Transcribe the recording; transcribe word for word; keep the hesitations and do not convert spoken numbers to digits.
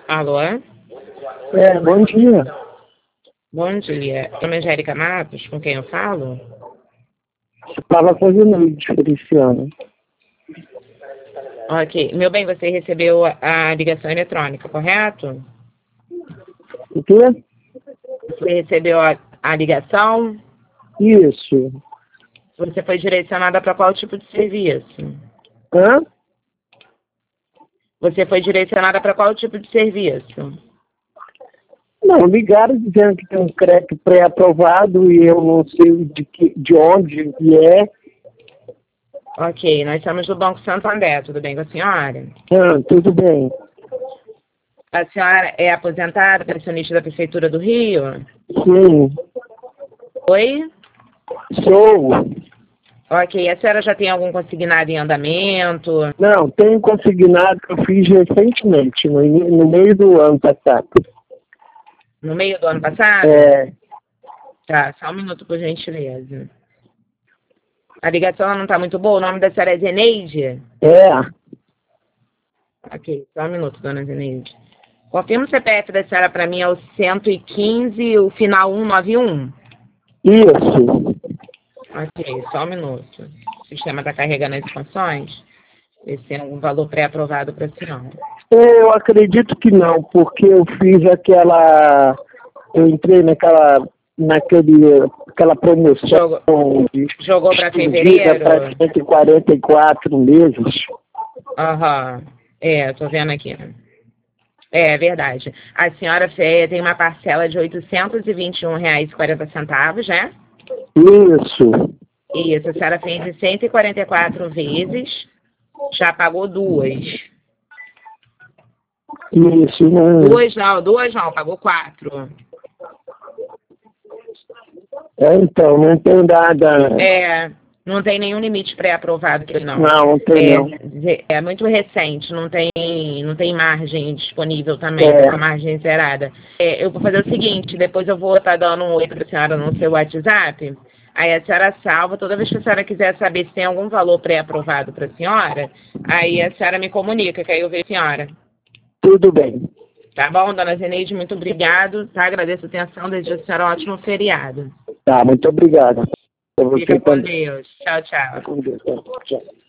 Alô? É, bom dia. Bom dia. Meu nome é Angélica Matos, com quem eu falo? Fala com o Zeneide Feliciano. Ok. Meu bem, você recebeu a a ligação eletrônica, correto? O quê? Você recebeu a, a ligação? Isso. Você foi direcionada para qual tipo de serviço? Hã? Você foi direcionada para qual tipo de serviço? Não, ligaram dizendo que tem um crédito pré-aprovado e eu não sei de, que, de onde que é. Ok, nós somos do Banco Santander, tudo bem com a senhora? Ah, tudo bem. A senhora é aposentada, pensionista da Prefeitura do Rio? Sim, Oi? sou. Ok, a senhora já tem algum consignado em andamento? Não, tenho consignado que eu fiz recentemente, no, ini- no meio do ano passado. No meio do ano passado? É, Tá, só um minuto, por gentileza. A ligação não está muito boa, o nome da senhora é Zeneide? é, Ok, só um minuto, dona Zeneide. Confirma o C P F da senhora para mim, é o cento e quinze, o final cento e noventa e um? isso. Ok, só um minuto. O sistema está carregando as funções. Ver se tem algum valor pré-aprovado para a senhora. Eu acredito que não, porque eu fiz aquela. Eu entrei naquela. naquele. aquela promoção Jogou, de jogou para estendida fevereiro? para cento e quarenta e quatro meses. Aham, é, tô vendo aqui. É, é verdade. A senhora fe- tem uma parcela de oitocentos e vinte e um reais e quarenta centavos, né? Isso. Isso, a senhora fez de cento e quarenta e quatro vezes, já pagou duas. Isso, não. Duas não, duas não, pagou quatro. É, então, não tem nada. É, não tem nenhum limite pré-aprovado aqui, não. Não, não tem não. É, é muito recente, não tem, não tem margem disponível também, É. tá com a margem zerada. É, eu vou fazer o seguinte, depois eu vou estar dando um oi para a senhora no seu WhatsApp, aí a senhora salva, toda vez que a senhora quiser saber se tem algum valor pré-aprovado para a senhora, aí a senhora me comunica, que aí eu vejo a senhora. Tudo bem. Tá bom, dona Zeneide, muito obrigado, tá? Agradeço a atenção, desejo a senhora um ótimo feriado. Tá, muito obrigado. Pra você Fica com também. Deus. Tchau, tchau. Fica com Deus. Tchau.